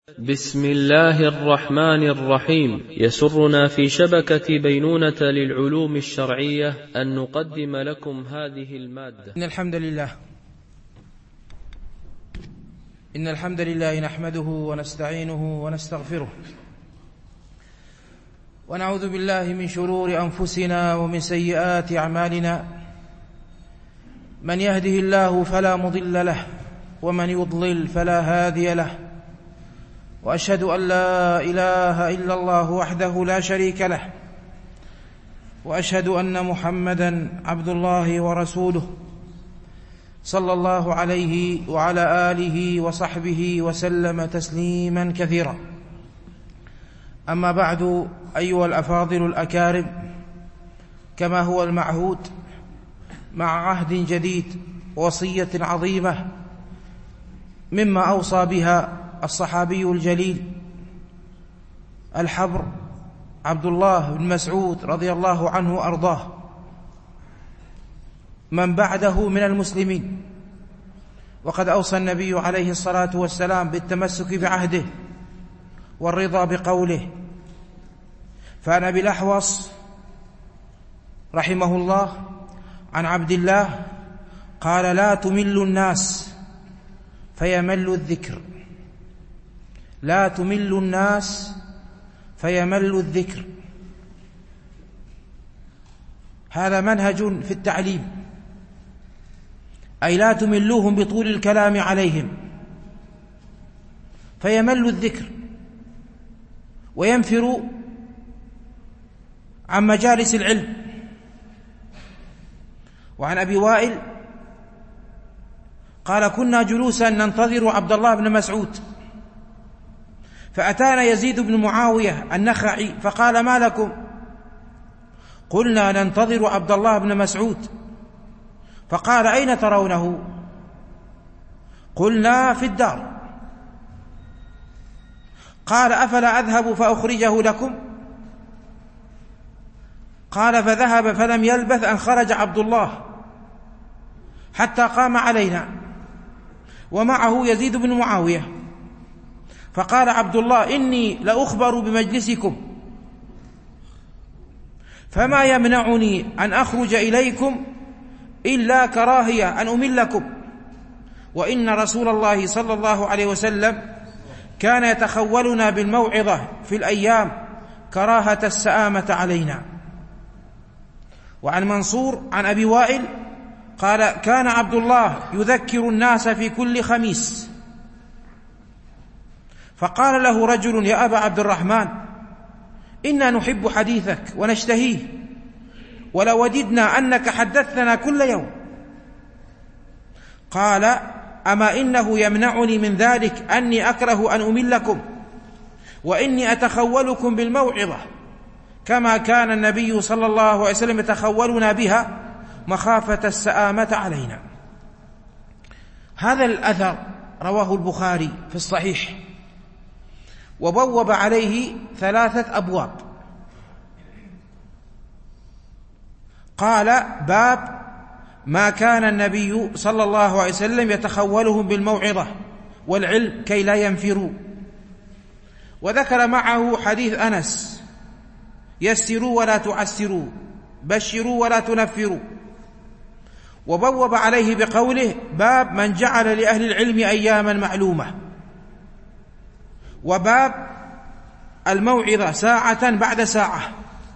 بسم الله الرحمن الرحيم. يسرنا في شبكة بينونة للعلوم الشرعية أن نقدم لكم هذه المادة. إن الحمد لله نحمده ونستعينه ونستغفره ونعوذ بالله من شرور أنفسنا ومن سيئات أعمالنا. من يهده الله فلا مضل له ومن يضلل فلا هادي له، وأشهد أن لا إله إلا الله وحده لا شريك له، وأشهد أن محمدًا عبد الله ورسوله صلى الله عليه وعلى آله وصحبه وسلم تسليمًا كثيرا. أما بعد، أيها الأفاضل الأكارم، كما هو المعهود مع عهد جديد ووصية عظيمة مما أوصى بها الصحابي الجليل الحبر عبد الله بن مسعود رضي الله عنه وأرضاه من بعده من المسلمين. وقد أوصى النبي عليه الصلاة والسلام بالتمسك بعهده والرضا بقوله. فعن أبي الأحوص رحمه الله عن عبد الله قال: لا تمل الناس فيمل الذكر، لا تمل الناس فيمل الذكر. هذا منهج في التعليم، أي لا تملوهم بطول الكلام عليهم فيمل الذكر وينفر عن مجالس العلم. وعن أبي وائل قال: كنا جلوسا ننتظر عبد الله بن مسعود، فأتانا يزيد بن معاوية النخعي فقال: ما لكم؟ قلنا: ننتظر عبد الله بن مسعود. فقال: أين ترونه؟ قلنا: في الدار. قال: أفلا أذهب فأخرجه لكم؟ قال: فذهب، فلم يلبث أن خرج عبد الله حتى قام علينا ومعه يزيد بن معاوية. فقال عبد الله: إني لأخبر بمجلسكم، فما يمنعني أن أخرج إليكم إلا كراهية أن أملكم، وإن رسول الله صلى الله عليه وسلم كان يتخولنا بالموعظة في الأيام كراهة السآمة علينا. وعن منصور عن أبي وائل قال: كان عبد الله يذكر الناس في كل خميس، فقال له رجل: يا أبا عبد الرحمن، إنا نحب حديثك ونشتهيه، ولوددنا أنك حدثنا كل يوم. قال: أما إنه يمنعني من ذلك أني أكره أن أملكم، وإني أتخولكم بالموعظة كما كان النبي صلى الله عليه وسلم يتخولنا بها مخافة السآمة علينا. هذا الأثر رواه البخاري في الصحيح، وبوب عليه 3 أبواب. قال: باب ما كان النبي صلى الله عليه وسلم يتخولهم بالموعظة والعلم كي لا ينفروا، وذكر معه حديث أنس: يسروا ولا تعسروا، بشروا ولا تنفروا. وبوب عليه بقوله: باب من جعل لأهل العلم أياما معلومة، وباب الموعظة ساعة بعد ساعة.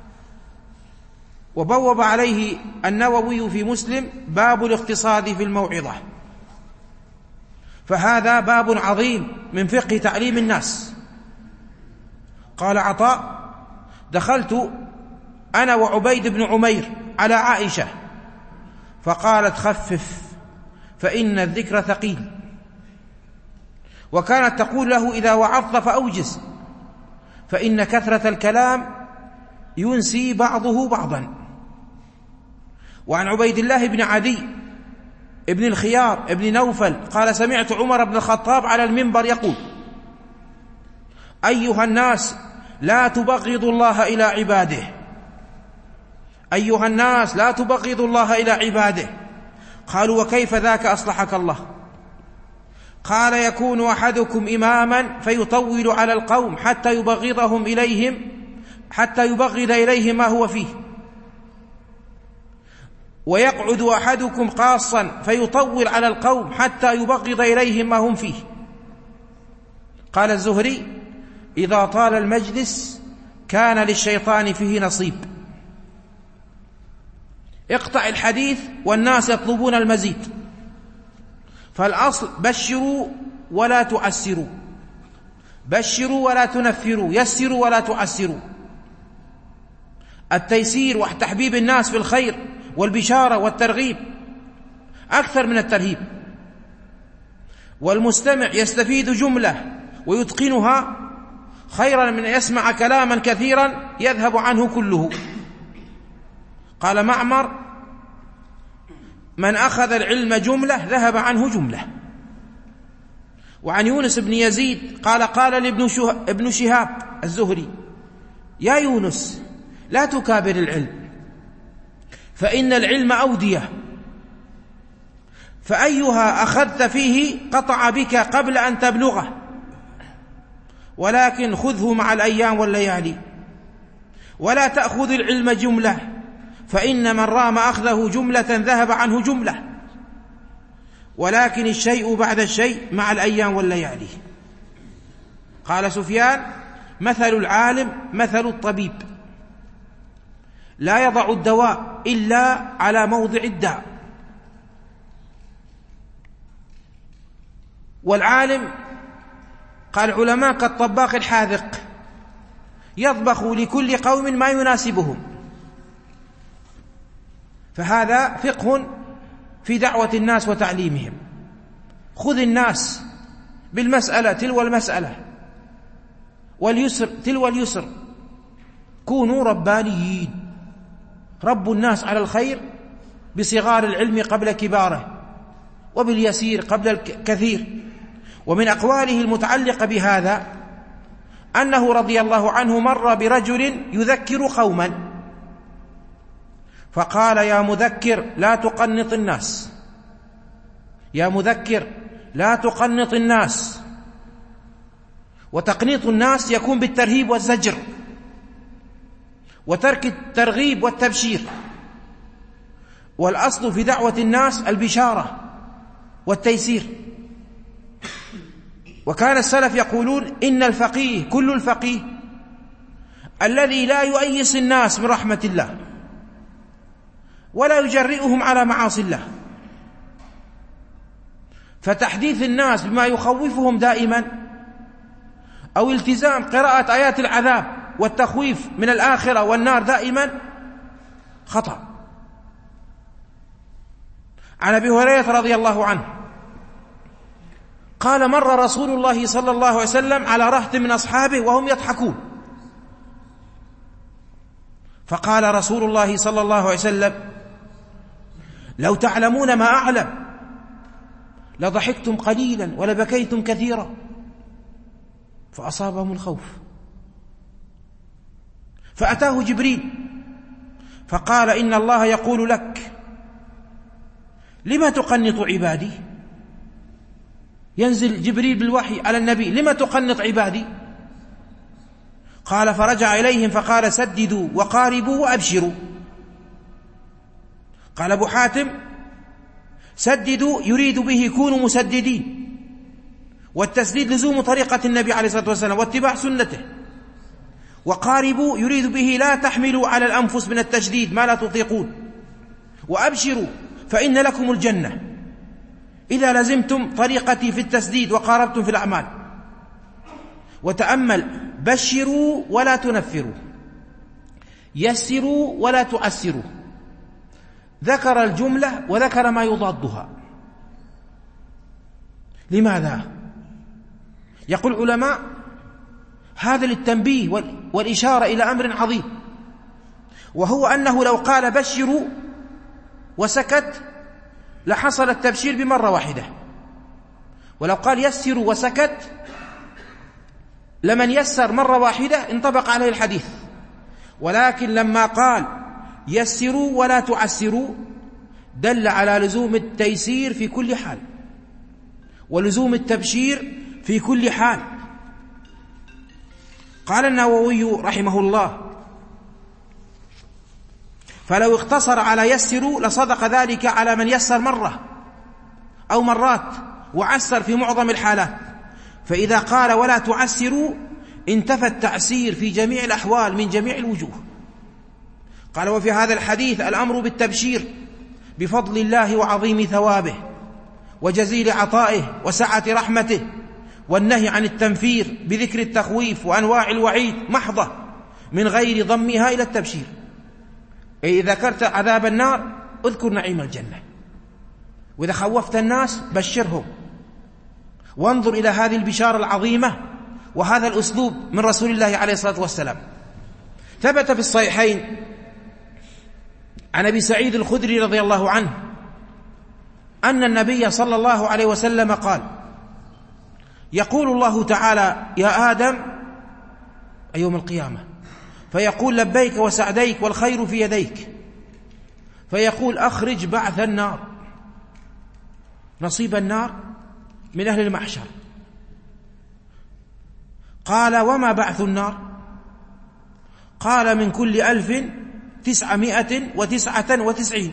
وبوب عليه النووي في مسلم: باب الاقتصاد في الموعظة. فهذا باب عظيم من فقه تعليم الناس. قال عطاء: دخلت أنا وعبيد بن عمير على عائشة فقالت: خفف فإن الذكر ثقيل. وكانت تقول له: إذا وعظت فأوجز، فإن كثرة الكلام ينسي بعضه بعضا. وعن عبيد الله بن عدي ابن الخيار ابن نوفل قال: سمعت عمر بن الخطاب على المنبر يقول: أيها الناس، لا تبغضوا الله إلى عباده، أيها الناس لا تبغضوا الله إلى عباده. قالوا: وكيف ذاك أصلحك الله؟ قال يكون أحدكم إماما فيطول على القوم حتى يبغض إليهم ما هو فيه، ويقعد أحدكم قاصا فيطول على القوم حتى يبغض إليهم ما هم فيه. قال الزهري: إذا طال المجلس كان للشيطان فيه نصيب. اقطع الحديث والناس يطلبون المزيد، فالأصل بشروا ولا تعسروا، بشروا ولا تنفروا، يسروا ولا تعسروا. التيسير وتحبيب الناس في الخير والبشارة والترغيب أكثر من الترهيب، والمستمع يستفيد جملة ويتقنها خيرا من أن يسمع كلاما كثيرا يذهب عنه كله. قال معمر: من أخذ العلم جملة ذهب عنه جملة. وعن يونس بن يزيد قال لابن شهاب الزهري: يا يونس لا تكابر العلم، فإن العلم أودية، فأيها أخذت فيه قطع بك قبل أن تبلغه، ولكن خذه مع الأيام والليالي، ولا تأخذ العلم جملة، فإن من رام أخذه جملة ذهب عنه جملة، ولكن الشيء بعد الشيء مع الأيام والليالي. قال سفيان: مثل العالم مثل الطبيب، لا يضع الدواء إلا على موضع الداء. والعالم قال العلماء كالطباخ الحاذق، يطبخ لكل قوم ما يناسبهم. فهذا فقه في دعوة الناس وتعليمهم. خذ الناس بالمسألة تلو المسألة، واليسر تلو اليسر، كونوا ربانيين، ربوا الناس على الخير بصغار العلم قبل كباره، وباليسير قبل الكثير. ومن أقواله المتعلقة بهذا أنه رضي الله عنه مر برجل يذكر قوما، فقال: يا مذكر لا تقنط الناس، يا مذكر لا تقنط الناس. وتقنيط الناس يكون بالترهيب والزجر، وترك الترغيب والتبشير. والأصل في دعوة الناس البشارة والتيسير. وكان السلف يقولون: إن الفقيه كل الفقيه الذي لا يؤيس الناس من رحمة الله ولا يجرئهم على معاصي الله. فتحديث الناس بما يخوفهم دائما، أو التزام قراءة آيات العذاب والتخويف من الآخرة والنار دائما، خطأ. عن أبي هريرة رضي الله عنه قال: مر رسول الله صلى الله عليه وسلم على رهط من أصحابه وهم يضحكون، فقال رسول الله صلى الله عليه وسلم: لو تعلمون ما أعلم لضحكتم قليلا ولبكيتم كثيرا. فأصابهم الخوف، فأتاه جبريل فقال: إن الله يقول لك لما تقنط عبادي؟ ينزل جبريل بالوحي على النبي: لما تقنط عبادي؟ قال: فرجع إليهم فقال: سددوا وقاربوا وأبشروا. قال أبو حاتم: سددوا يريد به كونوا مسددين، والتسديد لزوم طريقة النبي عليه الصلاة والسلام واتباع سنته. وقاربوا يريد به لا تحملوا على الأنفس من التشديد ما لا تطيقون. وأبشروا فإن لكم الجنة إذا لزمتم طريقتي في التسديد وقاربتم في الأعمال. وتأمل: بشروا ولا تنفروا، يسروا ولا تعسروا. ذكر الجملة وذكر ما يضادها. لماذا؟ يقول العلماء: هذا للتنبيه والإشارة إلى أمر عظيم، وهو أنه لو قال بشروا وسكت لحصل التبشير بمرة واحدة، ولو قال يسروا وسكت لمن يسر مرة واحدة انطبق عليه الحديث. ولكن لما قال يسروا ولا تعسروا دل على لزوم التيسير في كل حال، ولزوم التبشير في كل حال. قال النووي رحمه الله: فلو اقتصر على يسروا لصدق ذلك على من يسر مرة أو مرات وعسر في معظم الحالات، فإذا قال ولا تعسروا انتفى التعسير في جميع الأحوال من جميع الوجوه. قال: وفي هذا الحديث الأمر بالتبشير بفضل الله وعظيم ثوابه وجزيل عطائه وسعة رحمته، والنهي عن التنفير بذكر التخويف وأنواع الوعيد محضة من غير ضمها إلى التبشير. إذا ذكرت عذاب النار اذكر نعيم الجنة، وإذا خوفت الناس بشرهم، وانظر إلى هذه البشارة العظيمة وهذا الأسلوب من رسول الله عليه الصلاة والسلام. ثبت في الصحيحين عن أبي سعيد الخدري رضي الله عنه أن النبي صلى الله عليه وسلم قال: يقول الله تعالى: يا آدم، يوم القيامة، فيقول: لبيك وسعديك والخير في يديك، فيقول: أخرج بعث النار، نصيب النار من أهل المحشر. قال: وما بعث النار؟ قال: من كل 1999.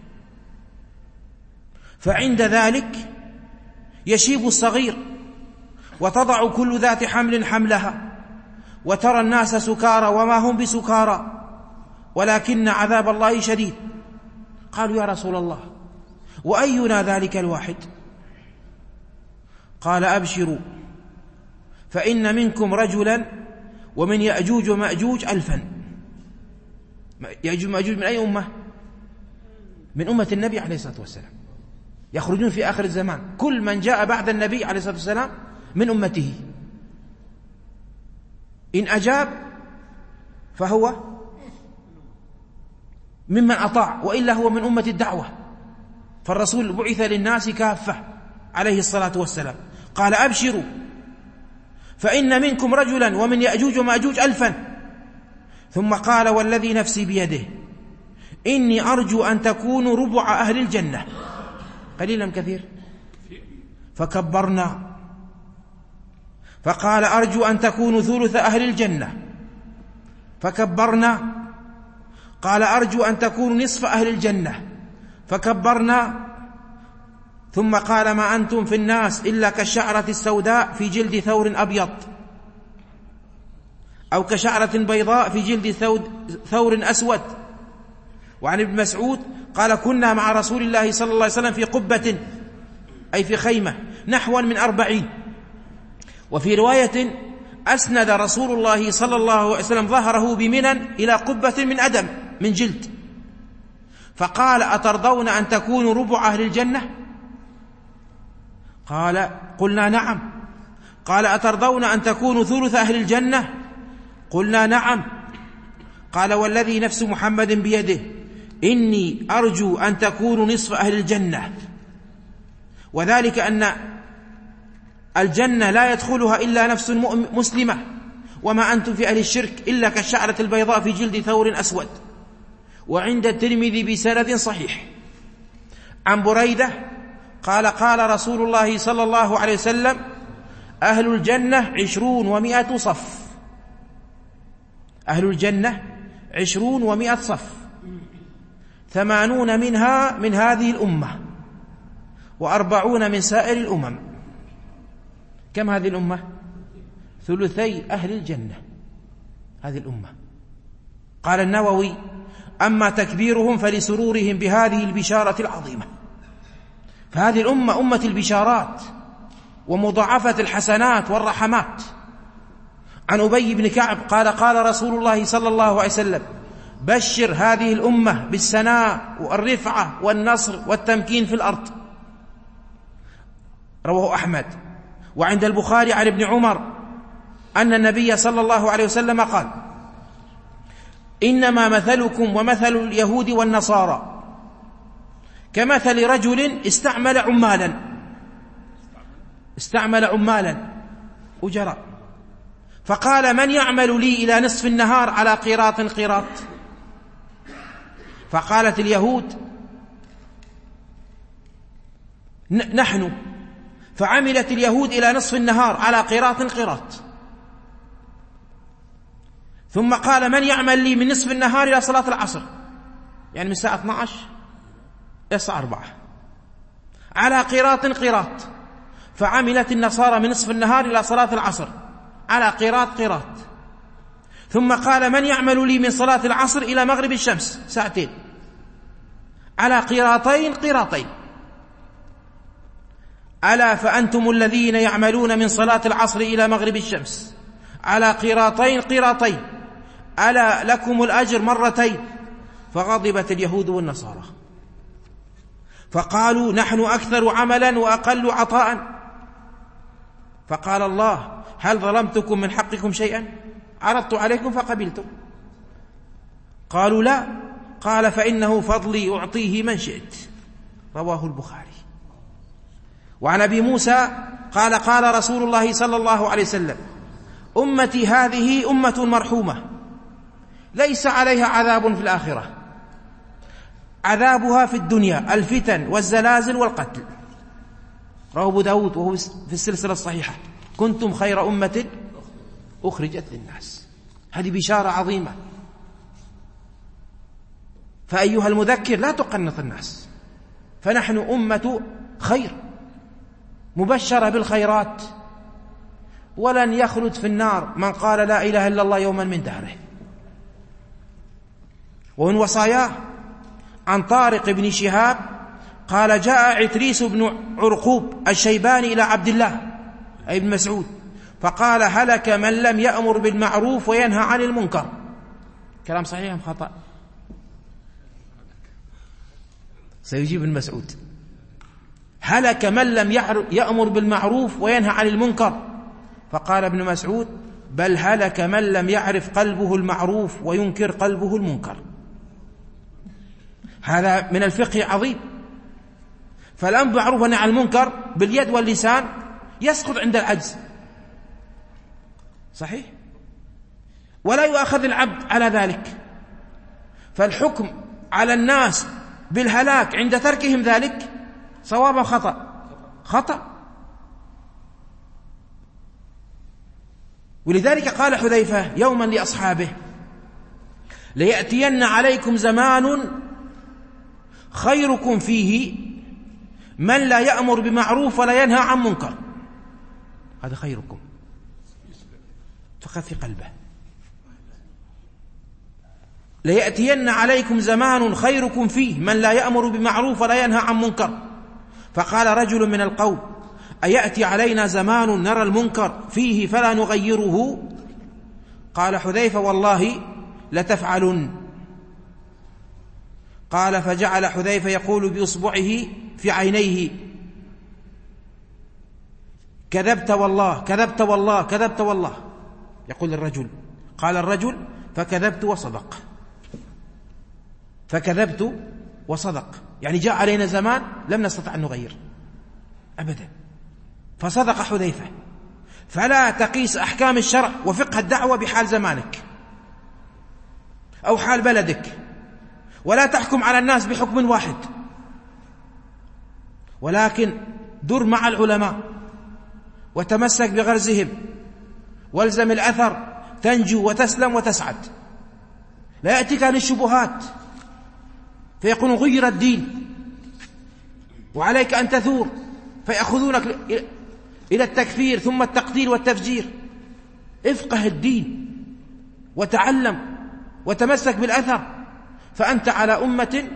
فعند ذلك يشيب الصغير، وتضع كل ذات حمل حملها، وترى الناس سكارى وما هم بسكارى ولكن عذاب الله شديد. قالوا: يا رسول الله، وأينا ذلك الواحد؟ قال: أبشروا، فإن منكم رجلا ومن يأجوج ومأجوج 1000. يأجوج ومأجوج من أي أمة؟ من أمة النبي عليه الصلاة والسلام، يخرجون في آخر الزمان. كل من جاء بعد النبي عليه الصلاة والسلام من أمته، إن أجاب فهو ممن أطاع، وإلا هو من أمة الدعوة. فالرسول بعث للناس كافة عليه الصلاة والسلام. قال: أبشروا، فإن منكم رجلا ومن يأجوج ومأجوج 1000. ثم قال: والذي نفسي بيده إني أرجو أن تكونوا ربع أهل الجنة. قليل أم كثير؟ فكبرنا. فقال: أرجو أن تكونوا ثلث أهل الجنة. فكبرنا. قال: أرجو أن تكونوا نصف أهل الجنة. فكبرنا. ثم قال: ما أنتم في الناس إلا كالشعرة السوداء في جلد ثور أبيض، أو كشعرة بيضاء في جلد ثور أسود. وعن ابن مسعود قال: كنا مع رسول الله صلى الله عليه وسلم في قبة، أي في خيمة، نحو من 40. وفي رواية: أسند رسول الله صلى الله عليه وسلم ظهره بمنى إلى قبة من أدم من جلد، فقال: أترضون أن تكونوا ربع أهل الجنة؟ قال: قلنا نعم. قال: أترضون أن تكونوا ثلث أهل الجنة؟ قلنا نعم. قال: والذي نفس محمد بيده إني أرجو أن تكونوا نصف أهل الجنة، وذلك أن الجنة لا يدخلها إلا نفس مسلمة، وما أنتم في أهل الشرك إلا كالشعرة البيضاء في جلد ثور أسود. وعند الترمذي بسند صحيح عن بريدة قال: قال رسول الله صلى الله عليه وسلم: أهل الجنة 20 و100 صف. أهل الجنة 20 و100 صف، 80 منها من هذه الأمة، و40 من سائر الأمم. كم هذه الأمة؟ ثلثي أهل الجنة هذه الأمة. قال النووي: أما تكبيرهم فلسرورهم بهذه البشارة العظيمة. فهذه الأمة أمة البشارات ومضاعفة الحسنات والرحمات. عن أبي بن كعب قال: قال رسول الله صلى الله عليه وسلم: بشر هذه الأمة بالسناء والرفعة والنصر والتمكين في الأرض. رواه أحمد. وعند البخاري عن ابن عمر أن النبي صلى الله عليه وسلم قال: إنما مثلكم ومثل اليهود والنصارى كمثل رجل استعمل عمالا أجراء، فقال: من يعمل لي إلى نصف النهار على قيراط؟ فقالت اليهود: نحن. فعملت اليهود إلى نصف النهار على قيراط، ثم قال من يعمل لي من نصف النهار إلى صلاة العصر، يعني من الساعة 12 إلى الساعة 4 على قيراط، فعملت النصارى من نصف النهار إلى صلاة العصر على قيراط، ثم قال من يعمل لي من صلاة العصر إلى مغرب الشمس 2 ساعة على قيراطين. ألا فأنتم الذين يعملون من صلاة العصر إلى مغرب الشمس على قيراطين ألا لكم الأجر 2 مرة. فغضبت اليهود والنصارى فقالوا نحن أكثر عملا وأقل عطاء. فقال الله هل ظلمتكم من حقكم شيئا؟ عرضت عليكم فقبلتم. قالوا لا. قال فإنه فضلي أعطيه من شئت. رواه البخاري. وعن أبي موسى قال قال رسول الله صلى الله عليه وسلم أمتي هذه أمة مرحومة ليس عليها عذاب في الآخرة، عذابها في الدنيا الفتن والزلازل والقتل. رواه أبو داود وهو في السلسلة الصحيحة كنتم خير أمة أخرجت للناس. هذه بشارة عظيمة. فأيها المذكر لا تقنط الناس، فنحن أمة خير مبشرة بالخيرات، ولن يخلد في النار من قال لا إله إلا الله يوما من دهره. ومن وصاياه عن طارق بن شهاب قال جاء عتريس بن عرقوب الشيباني إلى عبد الله أي بن مسعود فقال هلك من لم يأمر بالمعروف وينهى عن المنكر. كلام صحيح أم خطأ؟ سيجيب ابن مسعود هلك من لم يأمر بالمعروف وينهى عن المنكر. فقال ابن مسعود بل هلك من لم يعرف قلبه المعروف وينكر قلبه المنكر. هذا من الفقه عظيم. فالأمر بالمعروف والنهي عن المنكر باليد واللسان يسقط عند العجز، صحيح، ولا يؤاخذ العبد على ذلك. فالحكم على الناس بالهلاك عند تركهم ذلك صواب خطأ. ولذلك قال حذيفة يوما لأصحابه ليأتين عليكم زمان خيركم فيه من لا يأمر بمعروف ولا ينهى عن منكر. هذا خيركم فقط في قلبه. ليأتين عليكم زمان خيركم فيه من لا يأمر بمعروف ولا ينهى عن منكر. فقال رجل من القوم أيأتي علينا زمان نرى المنكر فيه فلا نغيره؟ قال حذيفة والله لتفعلن. قال فجعل حذيفة يقول بإصبعه في عينيه كذبت والله كذبت والله كذبت والله. يقول الرجل قال الرجل فكذبت وصدق، فكذبت وصدق، يعني جاء علينا زمان لم نستطع أن نغير أبدا. فصدق حذيفة. فلا تقيس أحكام الشرع وفقه الدعوة بحال زمانك أو حال بلدك، ولا تحكم على الناس بحكم واحد، ولكن در مع العلماء وتمسك بغرزهم والزم الأثر تنجو وتسلم وتسعد. لا يأتيك عن الشبهات فيكون غير الدين وعليك أن تثور فيأخذونك إلى التكفير ثم التقتيل والتفجير. افقه الدين وتعلم وتمسك بالأثر، فأنت على أمة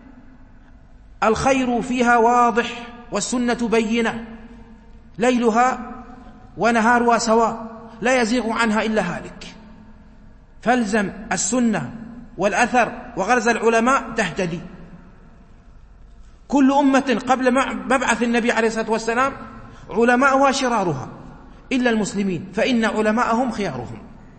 الخير فيها واضح والسنة بينة ليلها ونهارها سواء لا يزيغ عنها إلا هالك. فالزم السنة والأثر وغرز العلماء تهتدي. كل أمة قبل مبعث النبي عليه الصلاة والسلام علماؤها شرارها إلا المسلمين، فإن علماءهم خيارهم.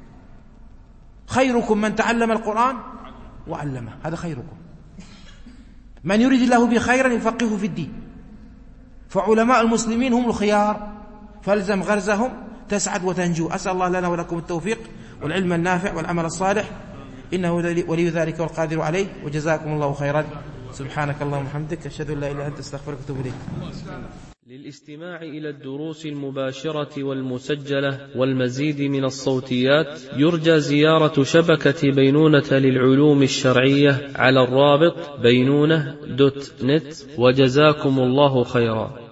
خيركم من تعلم القرآن وعلمه، هذا خيركم. من يريد الله بخيرا يفقهه في الدين. فعلماء المسلمين هم الخيار، فالزم غرزهم تسعد وتنجو. أسأل الله لنا ولكم التوفيق والعلم النافع والعمل الصالح، إنه ولي ذلك والقادر عليه. وجزاكم الله خيرا. سبحانك اللهم وبحمدك أشهد أن لا إله إلا أنت أستغفرك وأتوب إليك. للاستماع إلى الدروس المباشرة والمسجلة والمزيد من الصوتيات يرجى زيارة شبكة بينونة للعلوم الشرعية على الرابط بينونة.net. وجزاكم الله خيرا.